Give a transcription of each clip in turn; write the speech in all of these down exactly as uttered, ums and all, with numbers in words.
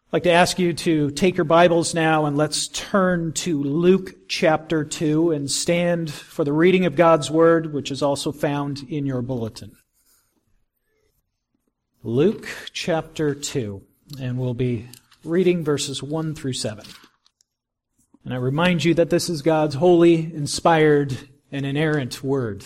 I'd like to ask you to take your Bibles now and let's turn to Luke chapter two and stand for the reading of God's Word, which is also found in your bulletin. Luke chapter two, and we'll be reading verses one through seven. And I remind you that this is God's holy, inspired, and inerrant Word.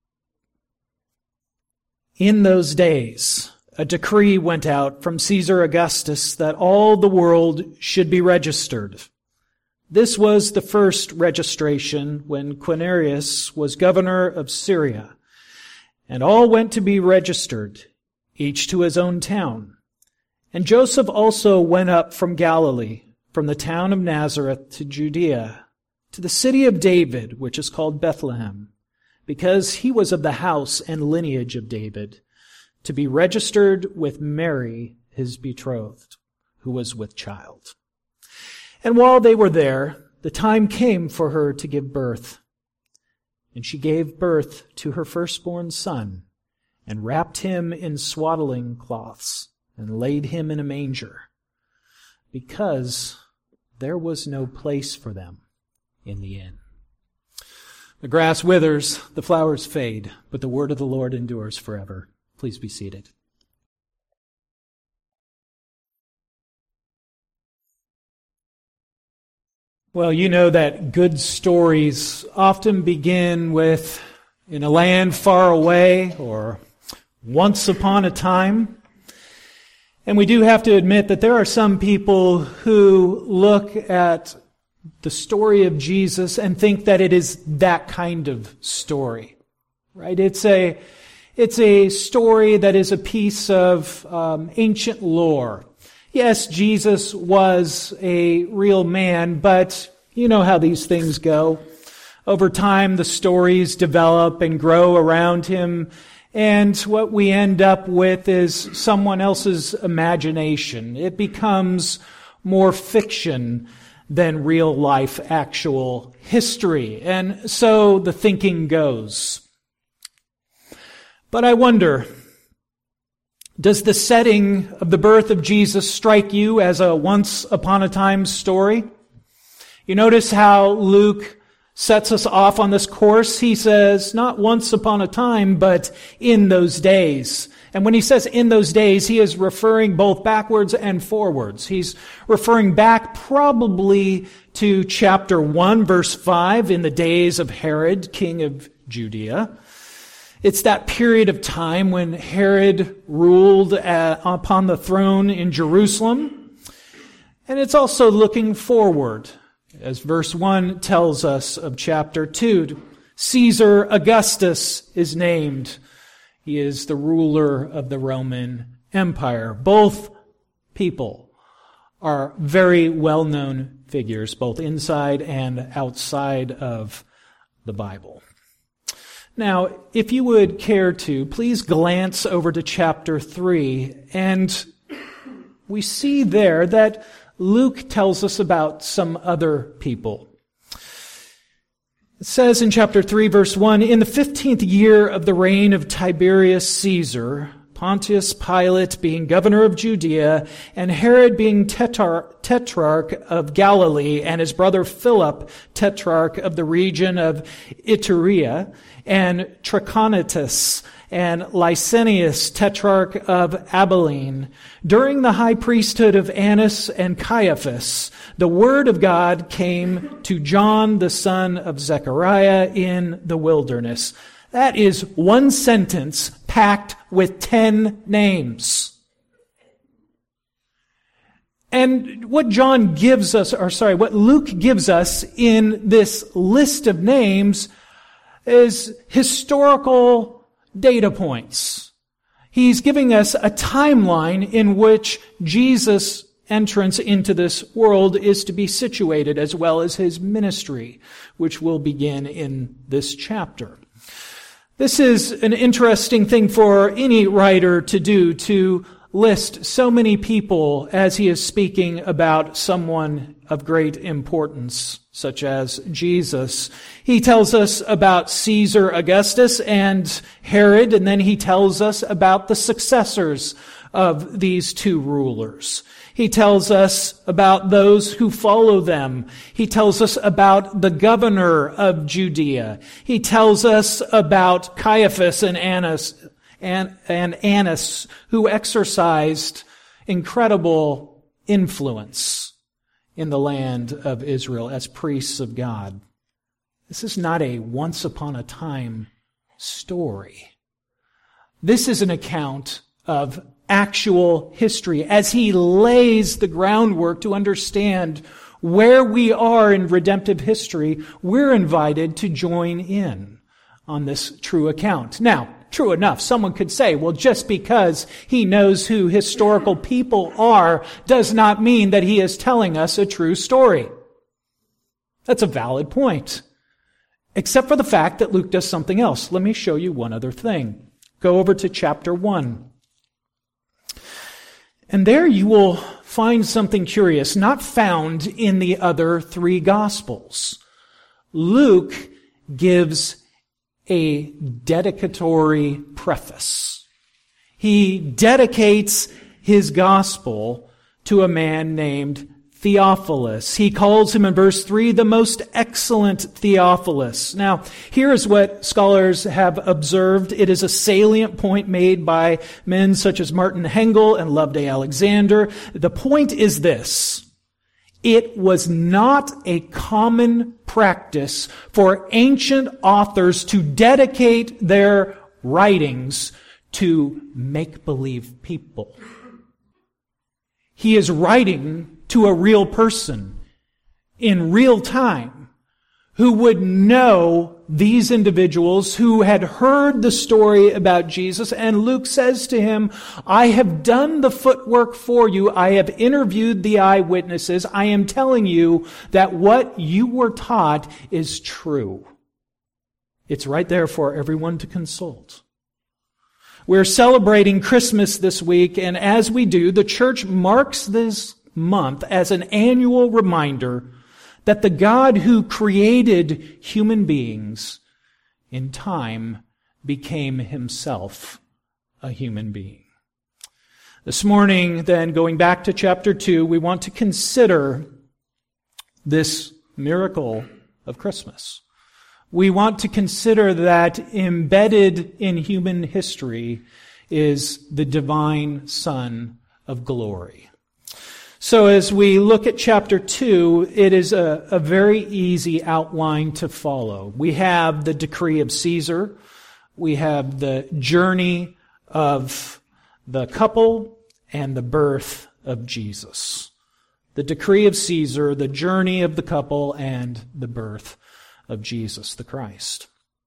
In those days, a decree went out from Caesar Augustus that all the world should be registered. This was the first registration when Quirinius was governor of Syria. And all went to be registered, each to his own town. And Joseph also went up from Galilee, from the town of Nazareth to Judea, to the city of David, which is called Bethlehem, because he was of the house and lineage of David, to be registered with Mary, his betrothed, who was with child. And while they were there, the time came for her to give birth. And she gave birth to her firstborn son, and wrapped him in swaddling cloths, and laid him in a manger, because there was no place for them in the inn. The grass withers, the flowers fade, but the word of the Lord endures forever. Please be seated. Well, you know that good stories often begin with "in a land far away" or "once upon a time." And we do have to admit that there are some people who look at the story of Jesus and think that it is that kind of story, right? It's a It's a story that is a piece of um, ancient lore. Yes, Jesus was a real man, but you know how these things go. Over time, the stories develop and grow around him, and what we end up with is someone else's imagination. It becomes more fiction than real life, actual history. And so the thinking goes. But I wonder, does the setting of the birth of Jesus strike you as a once upon a time story? You notice how Luke sets us off on this course. He says, not once upon a time, but in those days. And when he says in those days, he is referring both backwards and forwards. He's referring back probably to chapter one, verse five, in the days of Herod, king of Judea. It's that period of time when Herod ruled uh, upon the throne in Jerusalem. And it's also looking forward, as verse one tells us of chapter two. Caesar Augustus is named. He is the ruler of the Roman Empire. Both people are very well-known figures, both inside and outside of the Bible. Now, if you would care to, please glance over to chapter three, and we see there that Luke tells us about some other people. It says in chapter three, verse one, in the fifteenth year of the reign of Tiberius Caesar, Pontius Pilate being governor of Judea, and Herod being tetrar- tetrarch of Galilee, and his brother Philip, tetrarch of the region of Iturea, and Trachonitis, and Lysanias, tetrarch of Abilene, during the high priesthood of Annas and Caiaphas, the word of God came to John, the son of Zechariah, in the wilderness. That is one sentence packed with ten names. And what John gives us, or sorry, what Luke gives us in this list of names is historical data points. He's giving us a timeline in which Jesus' entrance into this world is to be situated, as well as his ministry, which will begin in this chapter. This is an interesting thing for any writer to do, to list so many people as he is speaking about someone of great importance, such as Jesus. He tells us about Caesar Augustus and Herod, and then he tells us about the successors of these two rulers. He tells us about those who follow them. He tells us about the governor of Judea. He tells us about Caiaphas and Annas, and, and Annas, who exercised incredible influence in the land of Israel as priests of God. This is not a once upon a time story. This is an account of actual history as he lays the groundwork to understand where we are in redemptive history. We're invited to join in on this true account. Now, true enough, someone could say, well, just because he knows who historical people are does not mean that he is telling us a true story. That's a valid point. Except for the fact that Luke does something else. Let me show you one other thing. Go over to chapter one. And there you will find something curious, not found in the other three Gospels. Luke gives a dedicatory preface. He dedicates his Gospel to a man named Theophilus. He calls him in verse three the most excellent Theophilus. Now, here is what scholars have observed. It is a salient point made by men such as Martin Hengel and Loveday Alexander. The point is this: it was not a common practice for ancient authors to dedicate their writings to make-believe people. He is writing to a real person in real time who would know these individuals, who had heard the story about Jesus. And Luke says to him, I have done the footwork for you. I have interviewed the eyewitnesses. I am telling you that what you were taught is true. It's right there for everyone to consult. We're celebrating Christmas this week, and as we do, the church marks this month as an annual reminder that the God who created human beings in time became himself a human being. This morning, then, going back to chapter two, we want to consider this miracle of Christmas. We want to consider that embedded in human history is the divine Son of glory. So as we look at chapter two, it is a, a very easy outline to follow. We have the decree of Caesar. We have the journey of the couple and the birth of Jesus. The decree of Caesar, the journey of the couple, and the birth of Jesus the Christ.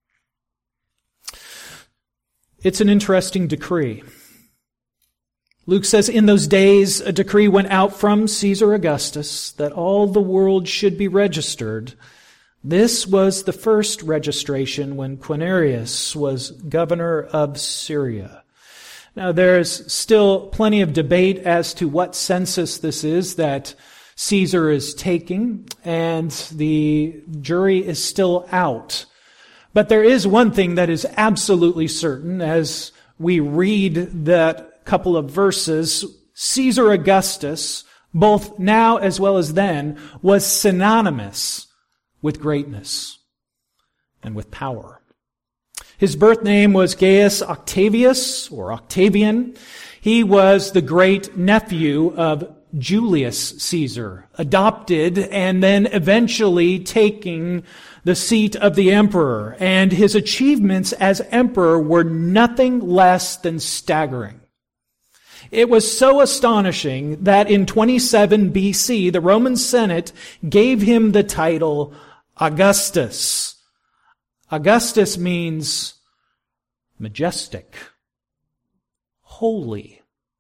It's an interesting decree. Luke says, in those days, a decree went out from Caesar Augustus that all the world should be registered. This was the first registration when Quirinius was governor of Syria. Now, there's still plenty of debate as to what census this is that Caesar is taking, and the jury is still out. But there is one thing that is absolutely certain as we read that couple of verses. Caesar Augustus, both now as well as then, was synonymous with greatness and with power. His birth name was Gaius Octavius, or Octavian. He was the great nephew of Julius Caesar, adopted and then eventually taking the seat of the emperor. And his achievements as emperor were nothing less than staggering. It was so astonishing that in twenty-seven B C, the Roman Senate gave him the title Augustus. Augustus means majestic, holy.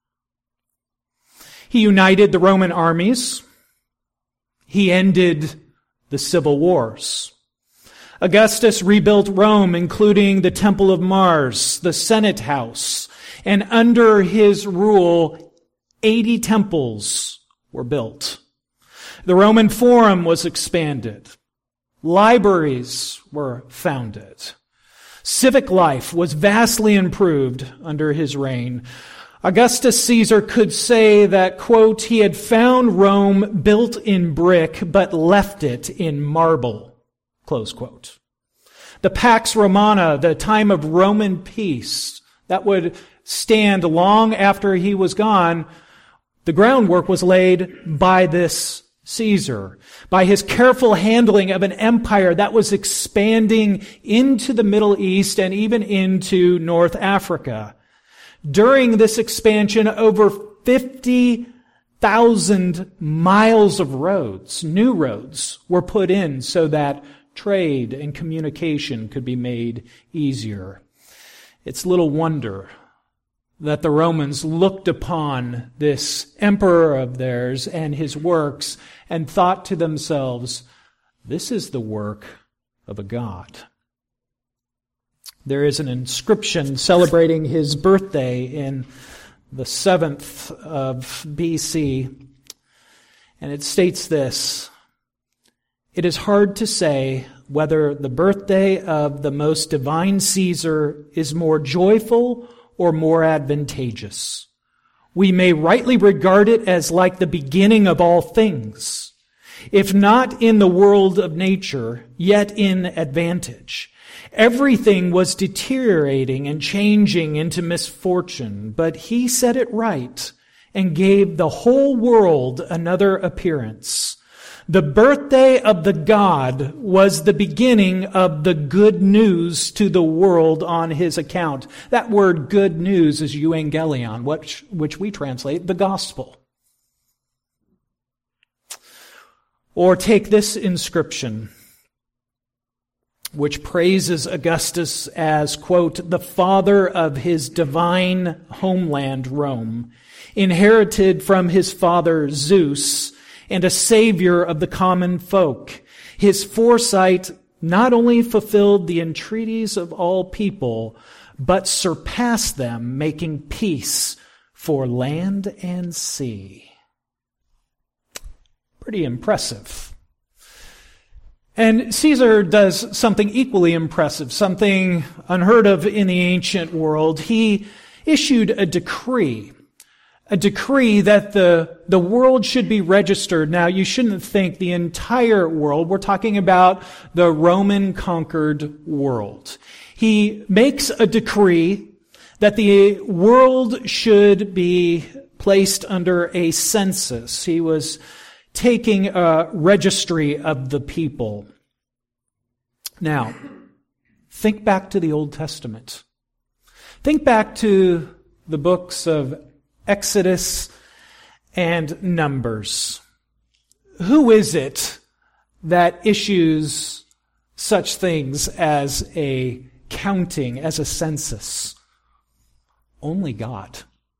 He united the Roman armies. He ended the civil wars. Augustus rebuilt Rome, including the Temple of Mars, the Senate House, and under his rule, eighty temples were built. The Roman Forum was expanded. Libraries were founded. Civic life was vastly improved under his reign. Augustus Caesar could say that, quote, he had found Rome built in brick, but left it in marble, close quote. The Pax Romana, the time of Roman peace, that would stand long after he was gone, the groundwork was laid by this Caesar, by his careful handling of an empire that was expanding into the Middle East and even into North Africa. During this expansion, over fifty thousand miles of roads, new roads, were put in so that trade and communication could be made easier. It's little wonder that the Romans looked upon this emperor of theirs and his works and thought to themselves, this is the work of a god. There is an inscription celebrating his birthday in the seventh of B C, and it states this: it is hard to say whether the birthday of the most divine Caesar is more joyful or more advantageous. We may rightly regard it as like the beginning of all things, if not in the world of nature, yet in advantage. Everything was deteriorating and changing into misfortune, but he set it right and gave the whole world another appearance. The birthday of the God was the beginning of the good news to the world on his account. That word good news is euangelion, which, which we translate the gospel. Or take this inscription, which praises Augustus as, quote, the father of his divine homeland, Rome, inherited from his father Zeus, and a savior of the common folk. His foresight not only fulfilled the entreaties of all people, but surpassed them, making peace for land and sea. Pretty impressive. And Caesar does something equally impressive, something unheard of in the ancient world. He issued a decree, a decree that the, the world should be registered. Now, you shouldn't think the entire world. We're talking about the Roman-conquered world. He makes a decree that the world should be placed under a census. He was taking a registry of the people. Now, think back to the Old Testament. Think back to the books of Exodus and Numbers. Who is it that issues such things as a counting, as a census? Only God.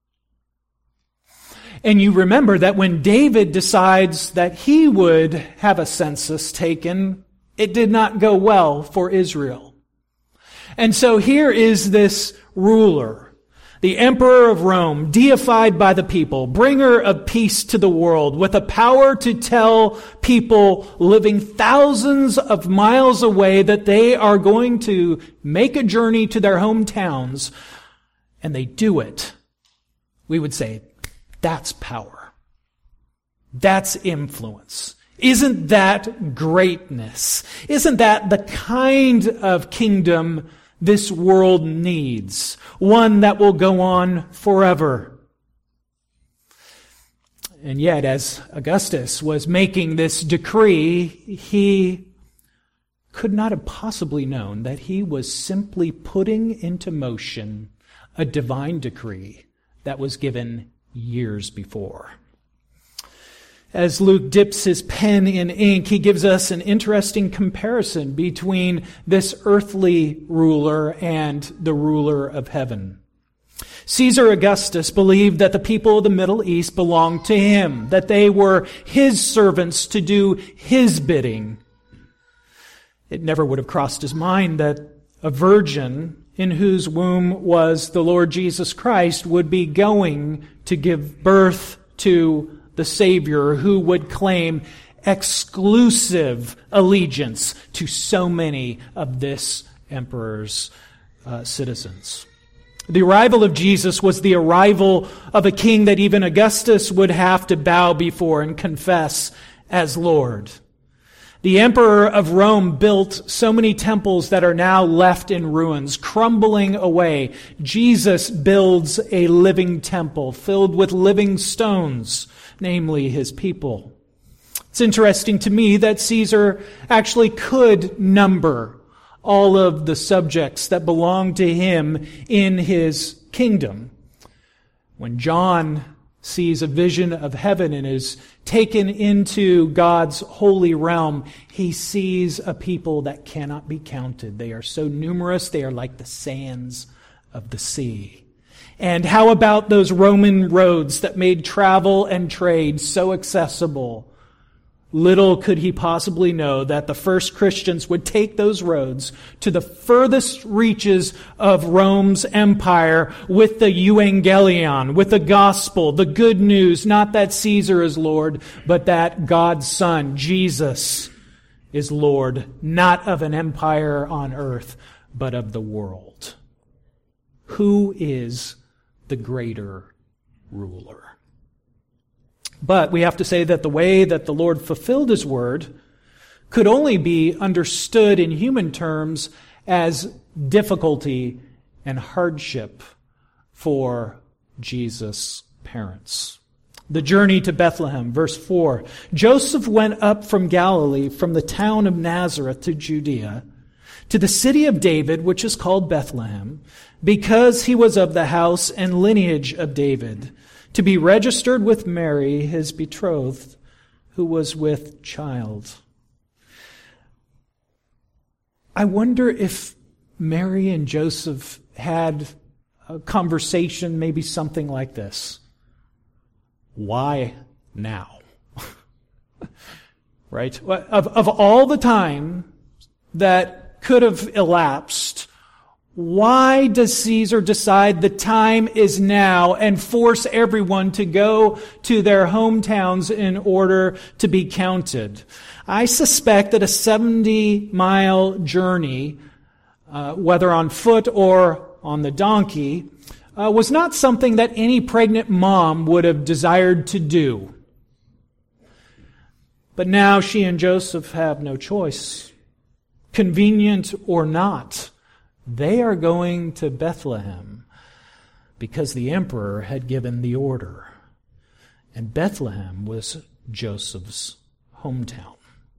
And you remember that when David decides that he would have a census taken, it did not go well for Israel. And so here is this ruler, the emperor of Rome, deified by the people, bringer of peace to the world, with a power to tell people living thousands of miles away that they are going to make a journey to their hometowns, and they do it. We would say, that's power. That's influence. Isn't that greatness? Isn't that the kind of kingdom this world needs? One that will go on forever. And yet, as Augustus was making this decree, he could not have possibly known that he was simply putting into motion a divine decree that was given years before. As Luke dips his pen in ink, he gives us an interesting comparison between this earthly ruler and the ruler of heaven. Caesar Augustus believed that the people of the Middle East belonged to him, that they were his servants to do his bidding. It never would have crossed his mind that a virgin in whose womb was the Lord Jesus Christ would be going to give birth to the Savior who would claim exclusive allegiance to so many of this emperor's uh, citizens. The arrival of Jesus was the arrival of a king that even Augustus would have to bow before and confess as Lord. The emperor of Rome built so many temples that are now left in ruins, crumbling away. Jesus builds a living temple filled with living stones, namely his people. It's interesting to me that Caesar actually could number all of the subjects that belong to him in his kingdom. When John sees a vision of heaven and is taken into God's holy realm, he sees a people that cannot be counted. They are so numerous, they are like the sands of the sea. And how about those Roman roads that made travel and trade so accessible? Little could he possibly know that the first Christians would take those roads to the furthest reaches of Rome's empire with the euangelion, with the gospel, the good news, not that Caesar is Lord, but that God's Son, Jesus, is Lord, not of an empire on earth, but of the world. Who is the greater ruler? But we have to say that the way that the Lord fulfilled his word could only be understood in human terms as difficulty and hardship for Jesus' parents. The journey to Bethlehem, verse four. Joseph went up from Galilee, from the town of Nazareth to Judea, to the city of David, which is called Bethlehem, because he was of the house and lineage of David, to be registered with Mary, his betrothed, who was with child. I wonder if Mary and Joseph had a conversation, maybe something like this. Why now? Right? Of, of all the time that could have elapsed, why does Caesar decide the time is now and force everyone to go to their hometowns in order to be counted? I suspect that a seventy-mile journey, uh, whether on foot or on the donkey, uh, was not something that any pregnant mom would have desired to do. But now she and Joseph have no choice, convenient or not. They are going to Bethlehem because the emperor had given the order. And Bethlehem was Joseph's hometown.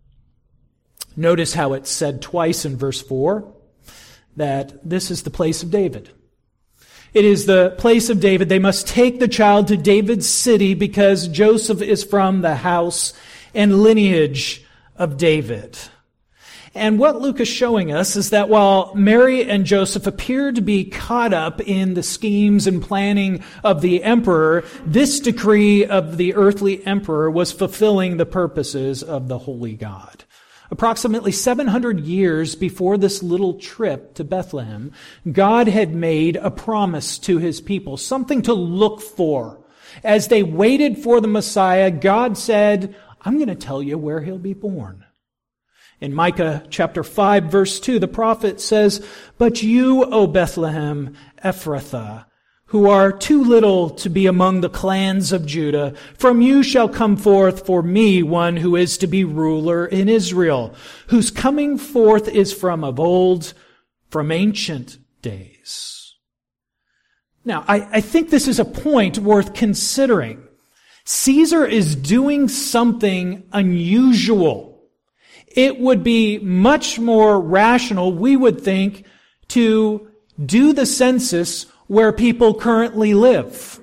Notice how it's said twice in verse four that this is the place of David. It is the place of David. They must take the child to David's city because Joseph is from the house and lineage of David. And what Luke is showing us is that while Mary and Joseph appear to be caught up in the schemes and planning of the emperor, this decree of the earthly emperor was fulfilling the purposes of the holy God. Approximately seven hundred years before this little trip to Bethlehem, God had made a promise to his people, something to look for. As they waited for the Messiah, God said, I'm going to tell you where he'll be born. In Micah chapter five, verse two, the prophet says, But you, O Bethlehem Ephrathah, who are too little to be among the clans of Judah, from you shall come forth for me one who is to be ruler in Israel, whose coming forth is from of old, from ancient days. Now, I, I think this is a point worth considering. Caesar is doing something unusual. It would be much more rational, we would think, to do the census where people currently live.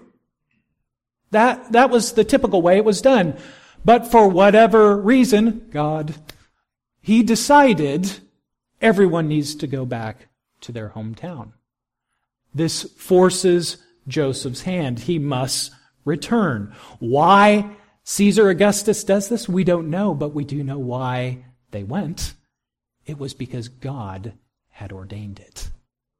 That, that was the typical way it was done. But for whatever reason, God, he decided everyone needs to go back to their hometown. This forces Joseph's hand. He must return. Why Caesar Augustus does this, we don't know, but we do know why they went. It was because God had ordained it.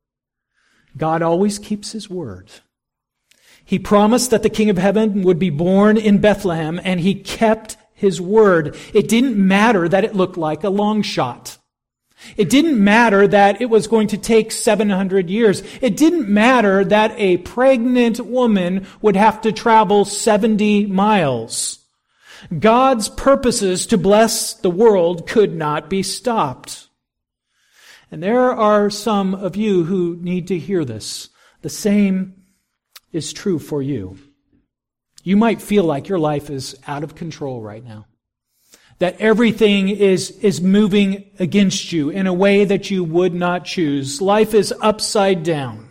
God always keeps his word. He promised that the King of Heaven would be born in Bethlehem, and he kept His Word. It didn't matter that it looked like a long shot. It didn't matter that it was going to take seven hundred years. It didn't matter that a pregnant woman would have to travel seventy miles. God's purposes to bless the world could not be stopped. And there are some of you who need to hear this. The same is true for you. You might feel like your life is out of control right now. That everything is, is moving against you in a way that you would not choose. Life is upside down,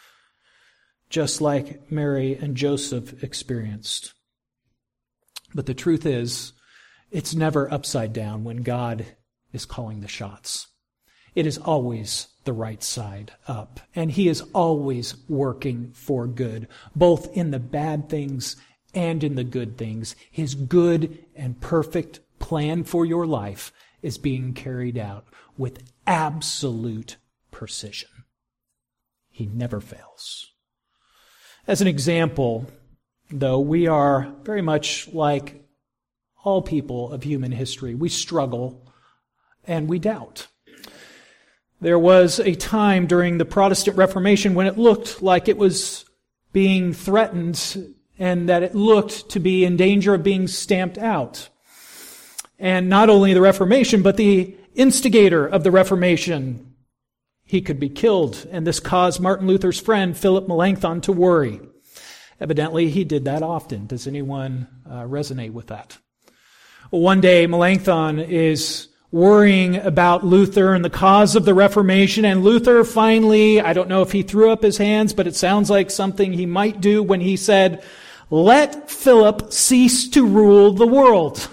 just like Mary and Joseph experienced. But the truth is, it's never upside down when God is calling the shots. It is always the right side up. And He is always working for good, both in the bad things and in the good things. His good and perfect plan for your life is being carried out with absolute precision. He never fails. As an example, though, we are very much like all people of human history. We struggle and we doubt. There was a time during the Protestant Reformation when it looked like it was being threatened and that it looked to be in danger of being stamped out. And not only the Reformation, but the instigator of the Reformation, he could be killed. And this caused Martin Luther's friend, Philip Melanchthon, to worry. Evidently, he did that often. Does anyone uh, resonate with that? Well, one day, Melanchthon is worrying about Luther and the cause of the Reformation, and Luther finally, I don't know if he threw up his hands, but it sounds like something he might do when he said, "Let Philip cease to rule the world."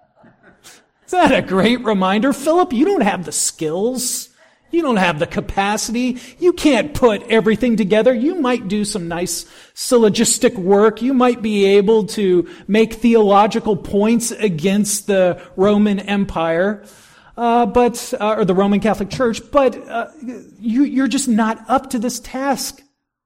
Isn't that a great reminder? Philip, you don't have the skills. You don't have the capacity. You can't put everything together. You might do some nice syllogistic work. You might be able to make theological points against the Roman Empire, uh, but uh, or the Roman Catholic Church, but uh, you, you're just not up to this task.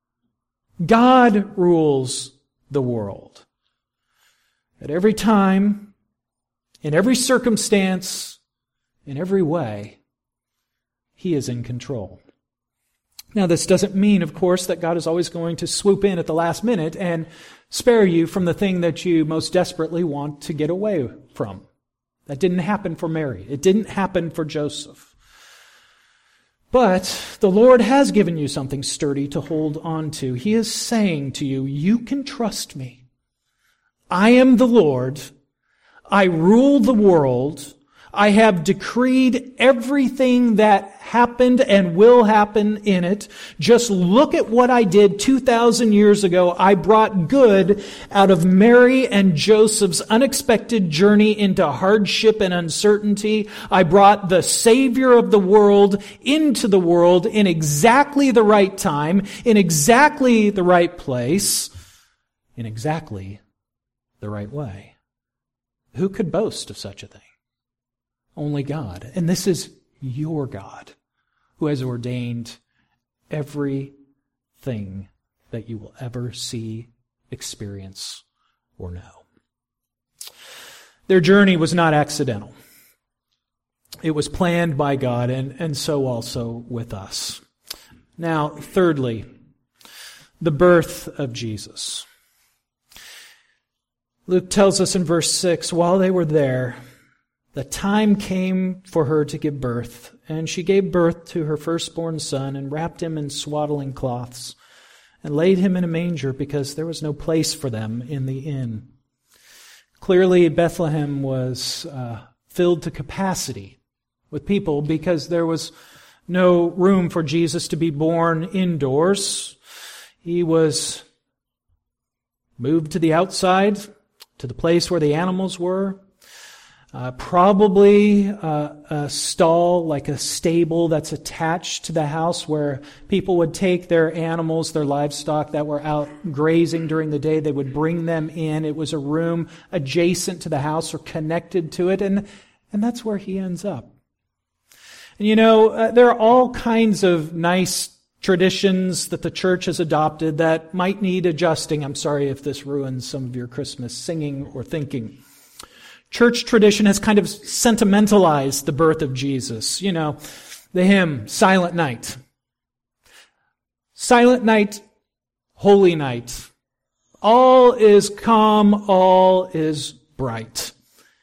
God rules the world. At every time, in every circumstance, in every way, He is in control. Now, this doesn't mean, of course, that God is always going to swoop in at the last minute and spare you from the thing that you most desperately want to get away from. That didn't happen for Mary. It didn't happen for Joseph. But the Lord has given you something sturdy to hold on to. He is saying to you, you can trust me. I am the Lord. I rule the world. I have decreed everything that happened and will happen in it. Just look at what I did two thousand years ago. I brought good out of Mary and Joseph's unexpected journey into hardship and uncertainty. I brought the Savior of the world into the world in exactly the right time, in exactly the right place, in exactly the right way. Who could boast of such a thing? Only God. And this is your God who has ordained everything that you will ever see, experience, or know. Their journey was not accidental. It was planned by God, and, and so also with us. Now, thirdly, the birth of Jesus. Luke tells us in verse six, while they were there, the time came for her to give birth, and she gave birth to her firstborn son and wrapped him in swaddling cloths and laid him in a manger because there was no place for them in the inn. Clearly, Bethlehem was uh, filled to capacity with people because there was no room for Jesus to be born indoors. He was moved to the outside, to the place where the animals were. Uh, probably uh, a stall, like a stable that's attached to the house where people would take their animals, their livestock that were out grazing during the day. They would bring them in. It was a room adjacent to the house or connected to it. And, and that's where he ends up. And you know, uh, there are all kinds of nice traditions that the church has adopted that might need adjusting. I'm sorry if this ruins some of your Christmas singing or thinking. Church tradition has kind of sentimentalized the birth of Jesus. You know, the hymn, Silent Night. Silent night, holy night. All is calm, all is bright.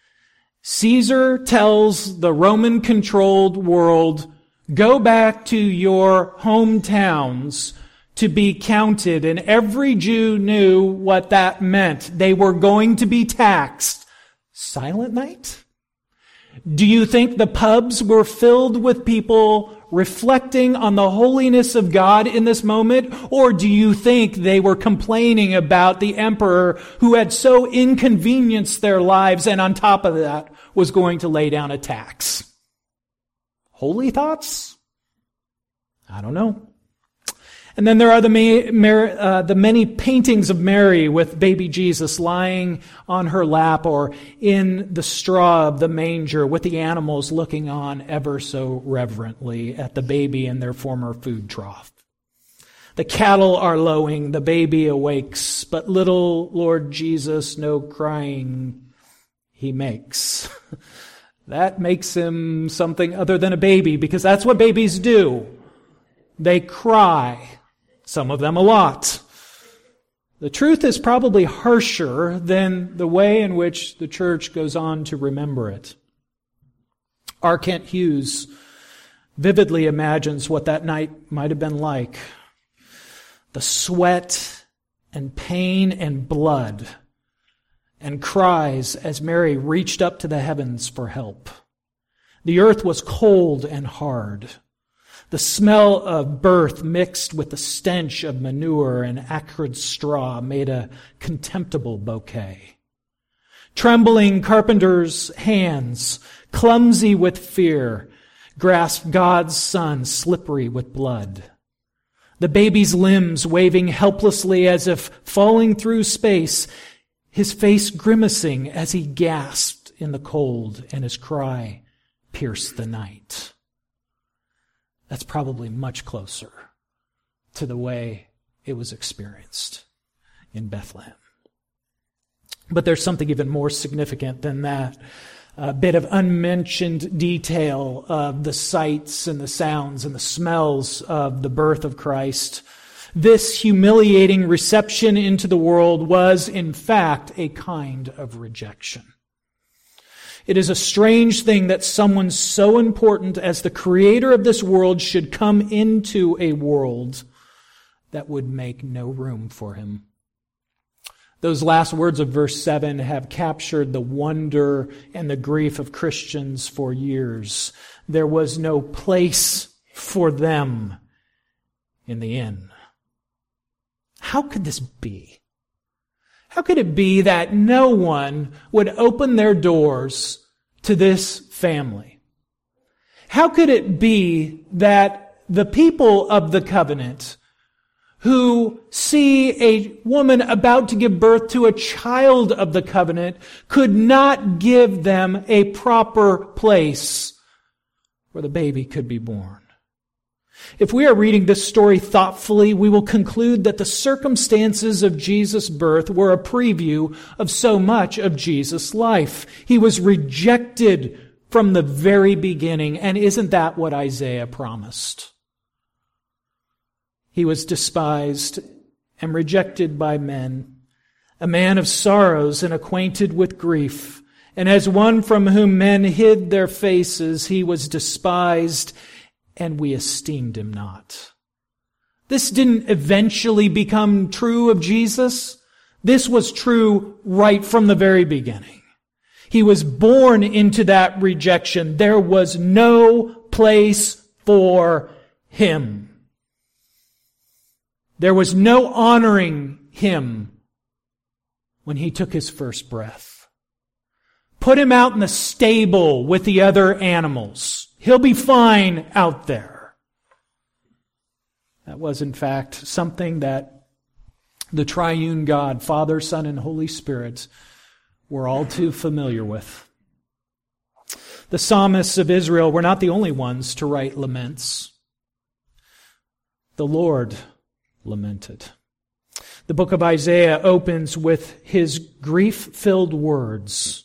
Caesar tells the Roman-controlled world, go back to your hometowns to be counted. And every Jew knew what that meant. They were going to be taxed. Silent night? Do you think the pubs were filled with people reflecting on the holiness of God in this moment? Or do you think they were complaining about the emperor who had so inconvenienced their lives and on top of that was going to lay down a tax? Holy thoughts? I don't know. And then there are the, ma- uh, the many paintings of Mary with baby Jesus lying on her lap or in the straw of the manger with the animals looking on ever so reverently at the baby in their former food trough. The cattle are lowing, the baby awakes, but little Lord Jesus no crying he makes. That makes him something other than a baby, because that's what babies do. They cry. Some of them a lot. The truth is probably harsher than the way in which the church goes on to remember it. R. Kent Hughes vividly imagines what that night might have been like. The sweat and pain and blood and cries as Mary reached up to the heavens for help. The earth was cold and hard. The smell of birth mixed with the stench of manure and acrid straw made a contemptible bouquet. Trembling carpenters' hands, clumsy with fear, grasped God's Son, slippery with blood. The baby's limbs waving helplessly as if falling through space, his face grimacing as he gasped in the cold, and his cry pierced the night. That's probably much closer to the way it was experienced in Bethlehem. But there's something even more significant than that. A bit of unmentioned detail of the sights and the sounds and the smells of the birth of Christ. This humiliating reception into the world was, in fact, a kind of rejection. It is a strange thing that someone so important as the creator of this world should come into a world that would make no room for him. Those last words of verse seven have captured the wonder and the grief of Christians for years. There was no place for them in the inn. How could this be? How could it be that no one would open their doors to this family? How could it be that the people of the covenant who see a woman about to give birth to a child of the covenant could not give them a proper place where the baby could be born? If we are reading this story thoughtfully, we will conclude that the circumstances of Jesus' birth were a preview of so much of Jesus' life. He was rejected from the very beginning, and isn't that what Isaiah promised? He was despised and rejected by men, a man of sorrows and acquainted with grief, and as one from whom men hid their faces, he was despised, and we esteemed him not. This didn't eventually become true of Jesus. This was true right from the very beginning. He was born into that rejection. There was no place for him. There was no honoring him when he took his first breath. Put him out in the stable with the other animals. He'll be fine out there. That was, in fact, something that the triune God, Father, Son, and Holy Spirit, were all too familiar with. The psalmists of Israel were not the only ones to write laments. The Lord lamented. The book of Isaiah opens with his grief-filled words,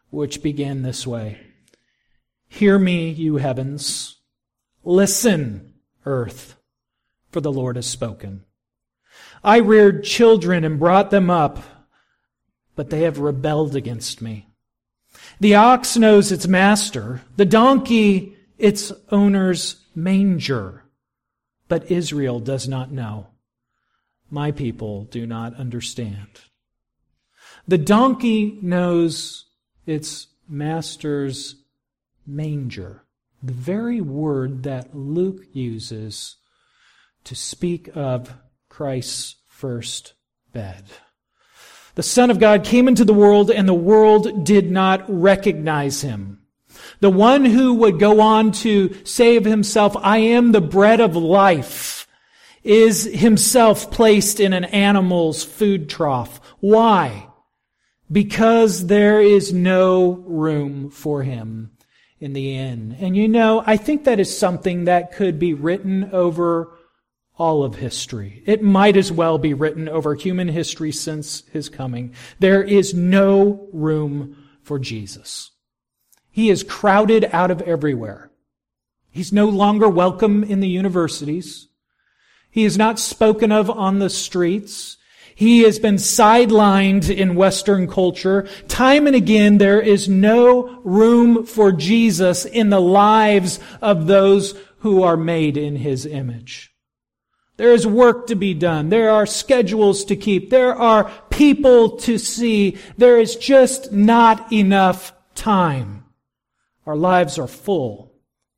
which began this way. Hear me, you heavens. Listen, earth, for the Lord has spoken. I reared children and brought them up, but they have rebelled against me. The ox knows its master, the donkey its owner's manger, but Israel does not know. My people do not understand. The donkey knows its master's manger, the very word that Luke uses to speak of Christ's first bed. The Son of God came into the world, and the world did not recognize him. The one who would go on to say of himself, I am the bread of life, is himself placed in an animal's food trough. Why? Because there is no room for him in the inn. And you know, I think that is something that could be written over all of history. It might as well be written over human history since his coming. There is no room for Jesus. He is crowded out of everywhere. He's no longer welcome in the universities. He is not spoken of on the streets. He has been sidelined in Western culture. Time and again, there is no room for Jesus in the lives of those who are made in his image. There is work to be done. There are schedules to keep. There are people to see. There is just not enough time. Our lives are full.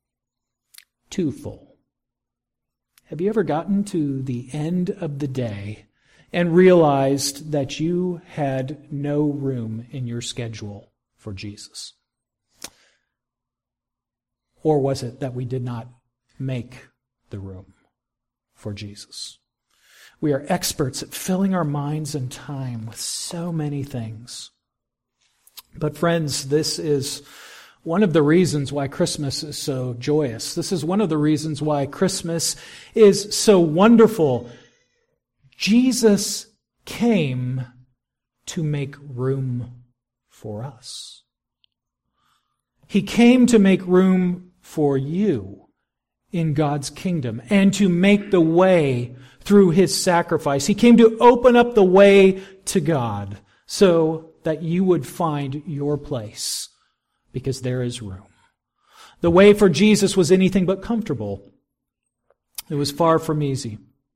Too full. Have you ever gotten to the end of the day and realized that you had no room in your schedule for Jesus? Or was it that we did not make the room for Jesus? We are experts at filling our minds and time with so many things. But friends, this is one of the reasons why Christmas is so joyous. This is one of the reasons why Christmas is so wonderful. Jesus came to make room for us. He came to make room for you in God's kingdom and to make the way through his sacrifice. He came to open up the way to God so that you would find your place, because there is room. The way for Jesus was anything but comfortable. It was far from easy.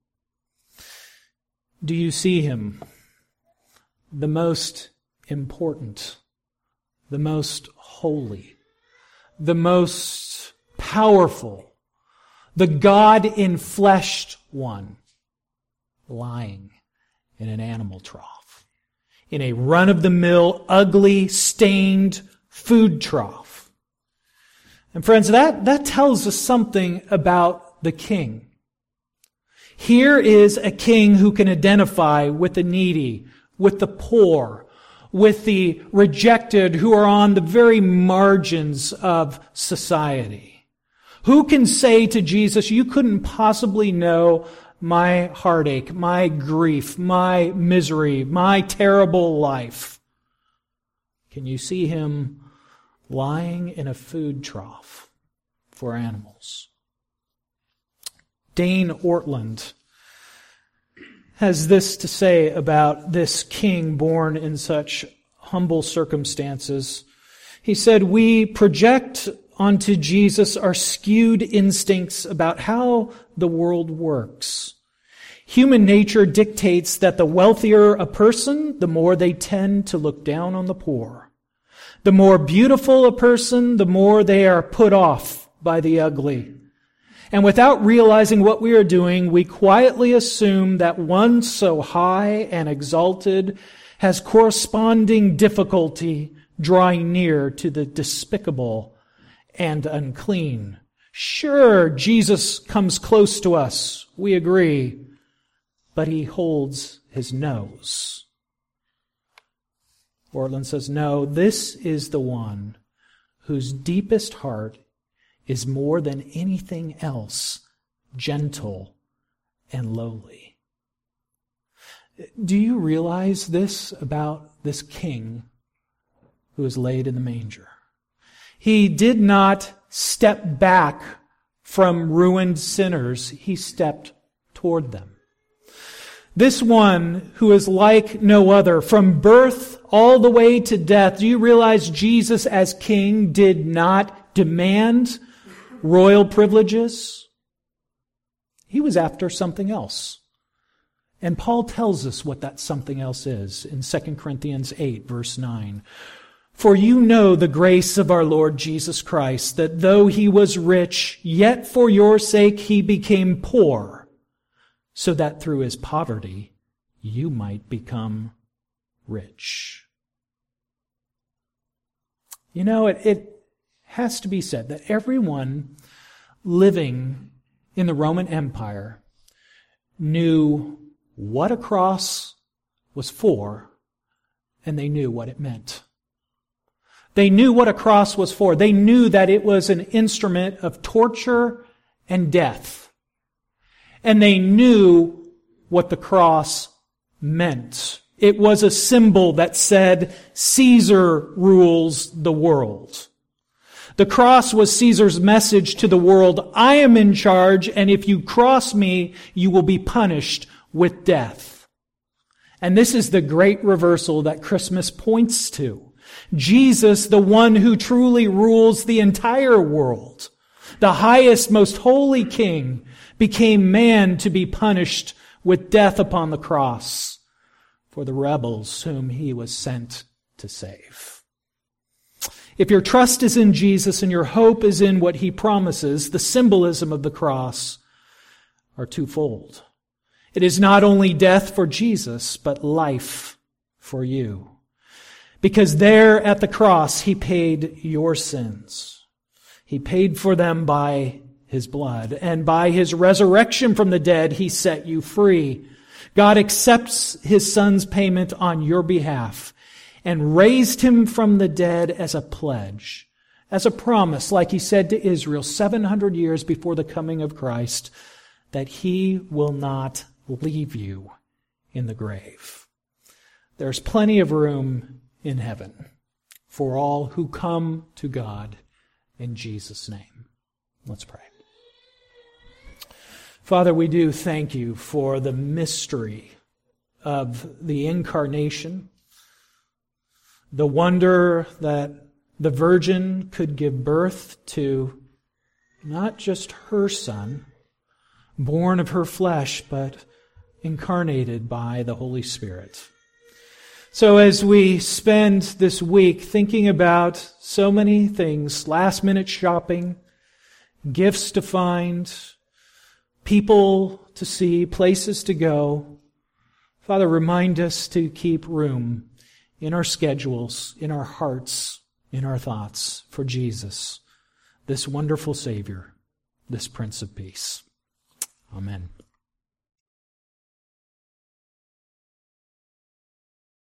Do you see him? The most important, the most holy, the most powerful, the God-enfleshed one, lying in an animal trough, in a run-of-the-mill, ugly, stained food trough. And friends, that, that tells us something about the king. Here is a king who can identify with the needy, with the poor, with the rejected who are on the very margins of society. Who can say to Jesus, you couldn't possibly know my heartache, my grief, my misery, my terrible life? Can you see him lying in a food trough for animals? Dane Ortland has this to say about this king born in such humble circumstances. He said, we project onto Jesus our skewed instincts about how the world works. Human nature dictates that the wealthier a person, the more they tend to look down on the poor. The more beautiful a person, the more they are put off by the ugly. And without realizing what we are doing, we quietly assume that one so high and exalted has corresponding difficulty drawing near to the despicable and unclean. Sure, Jesus comes close to us, we agree, but he holds his nose. Ortland says, no, this is the one whose deepest heart is more than anything else gentle and lowly. Do you realize this about this king who was laid in the manger. He did not step back from ruined sinners. He stepped toward them. This one who is like no other, from birth all the way to death. Do you realize Jesus as king did not demand royal privileges? He was after something else. And Paul tells us what that something else is in Second Corinthians eight, verse nine. For you know the grace of our Lord Jesus Christ, that though he was rich, yet for your sake he became poor, so that through his poverty you might become rich. You know, it, it has to be said that everyone living in the Roman Empire knew what a cross was for, and they knew what it meant. They knew what a cross was for. They knew that it was an instrument of torture and death. And they knew what the cross meant. It was a symbol that said, Caesar rules the world. The cross was Caesar's message to the world, I am in charge, and if you cross me, you will be punished with death. And this is the great reversal that Christmas points to. Jesus, the one who truly rules the entire world, the highest, most holy king, became man to be punished with death upon the cross for the rebels whom he was sent to save. If your trust is in Jesus and your hope is in what he promises, the symbolism of the cross are twofold. It is not only death for Jesus, but life for you. Because there at the cross, he paid your sins. He paid for them by his blood, and by his resurrection from the dead, he set you free. God accepts his son's payment on your behalf and raised him from the dead as a pledge, as a promise, like he said to Israel seven hundred years before the coming of Christ, that he will not leave you in the grave. There's plenty of room in heaven for all who come to God in Jesus' name. Let's pray. Father, we do thank you for the mystery of the incarnation, the wonder that the Virgin could give birth to not just her Son, born of her flesh, but incarnated by the Holy Spirit. So as we spend this week thinking about so many things, last-minute shopping, gifts to find, people to see, places to go, Father, remind us to keep room in our schedules, in our hearts, in our thoughts for Jesus, this wonderful Savior, this Prince of Peace. Amen.